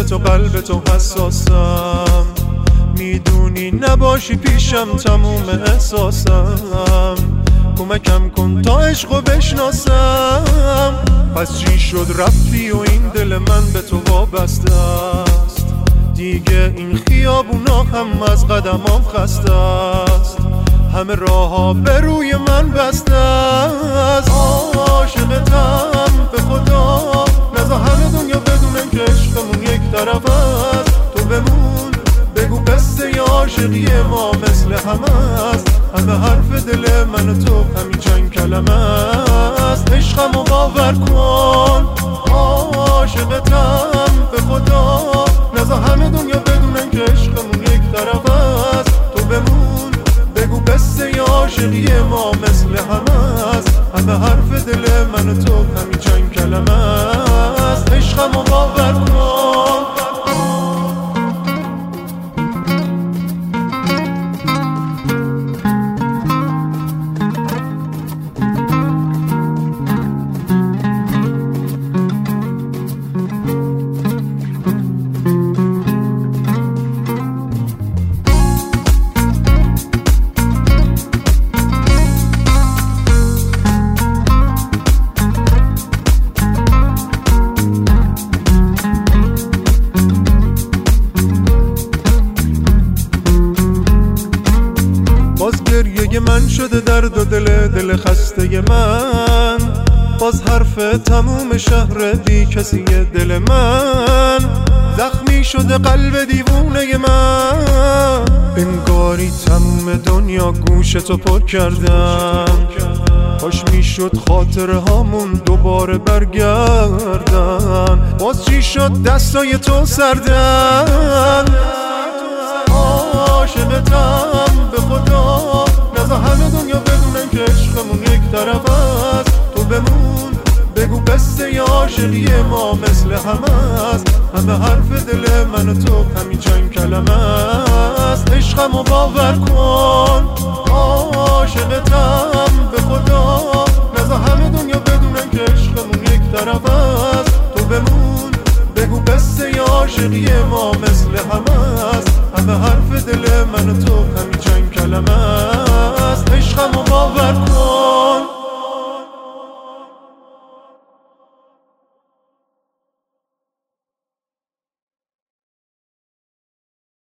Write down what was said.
تو قلب تو حساسم، میدونی نباشی پیشم تموم احساسم. کمکم کن تا عشقو بشناسم. پس چی شد رفتی و این دل من به تو وابسته است؟ دیگه این خیابونا هم از قدمام خسته است. همه راه‌ها به روی من بسته است. عاشقتم به خدا، نذار همه دنیا بدونن که عشقمون یک طرف است. تو بمون بگو قصه عاشقی ما مثل همه است. همه حرف دل من و تو همین چند کلمه است. عشقمو باور کن، عاشقتم به خدا، نذار همه دنیا بدونن که عشقمون یک طرف است. تو بمون بگو قصه عاشقی ما مثل همه است. همه حرف دل من و تو همین چند کلمه است. عشقمو باور کن. باز گریه من شده درد و دل خسته من. باز حرف تموم شهر بی کسی دل من. زخمی شده قلب دیوونه من. انگاری تموم دنیا گوش تو پر کردم. کاش میشد خاطره هامون دوباره برگردن. باز چی شد دستای تو سردن. عاشقتم به خدا، نذار همه دنیا بدونن که عشقمون یک طرف است. تو بمون بگو قصه عاشقی ما مثل همه است. همه حرف دل من و تو همین چند کلمه است. عشقمو باور کن، عاشقتم به خدا، نذار همه دنیا بدونن که عشقمون یک طرف است. تو بمون بگو قصه عاشقی ما مثل